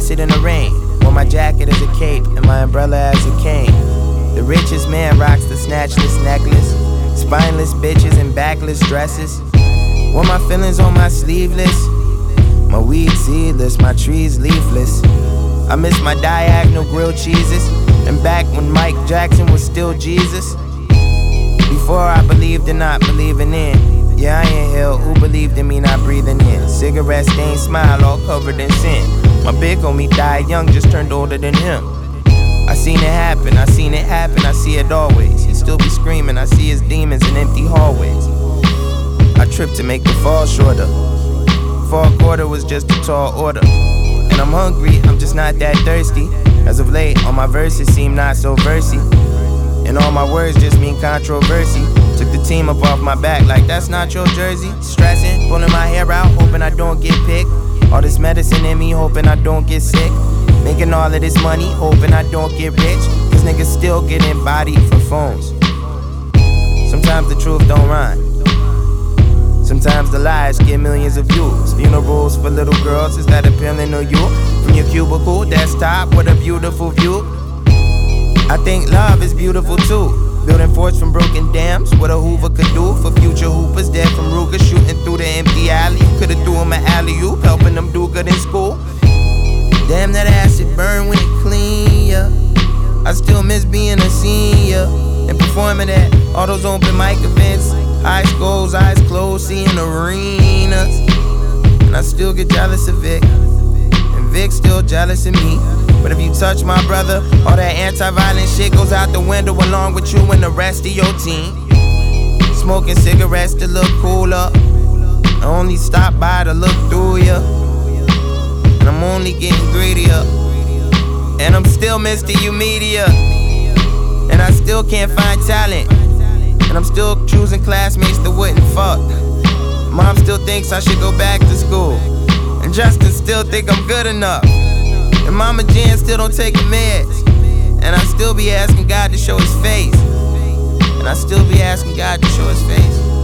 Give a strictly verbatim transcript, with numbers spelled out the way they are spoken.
sit in the rain. Wore my jacket as a cape and my umbrella as a cane. The richest man rocks the snatchless necklace. Spineless bitches in backless dresses. Wore my feelings on my sleeveless. My weed seedless, my trees leafless. I miss my diagonal grilled cheeses. And back when Mike Jackson was still Jesus. Before I believed in not believing in. Yeah, I inhaled, who believed in me not breathing in. Cigarette stained smile all covered in sin. My big homie died young, just turned older than him. I seen it happen, I seen it happen, I see it always. He still be screaming, I see his demons in empty hallways. I tripped to make the fall shorter. Fall quarter was just a tall order. And I'm hungry, I'm just not that thirsty. As of late, all my verses seem not so versy. And all my words just mean controversy. Took the team up off my back like that's not your jersey. Stressing, pulling my hair out, hoping I don't get picked. All this medicine in me, hoping I don't get sick. Making all of this money, hoping I don't get rich. Cause niggas still getting bodied for phones. Sometimes the truth don't rhyme. Sometimes the lies get millions of views. Funerals for little girls, is that appealing to you? From your cubicle, desktop, what a beautiful view. I think love is beautiful too. Building forts from broken dams, what a Hoover could do for future hoopers dead from Ruger, shooting through the empty alley. Could've threw him an alley-oop, helping them do good in school. Damn, that acid burn when it clean, yeah. I still miss being a senior and performing at all those open mic events. Eyes closed, eyes closed, seeing arenas. And I still get jealous of Vic, and Vic's still jealous of me. But if you touch my brother, all that anti-violent shit goes out the window along with you and the rest of your team. Smoking cigarettes to look cooler. I only stop by to look through ya. And I'm only getting greedier. And I'm still Mister You Media. And I still can't find talent. And I'm still choosing classmates that wouldn't fuck. Mom still thinks I should go back to school. And Justin still think I'm good enough. And Mama Jan still don't take the meds. And I still be asking God to show his face. And I still be asking God to show his face.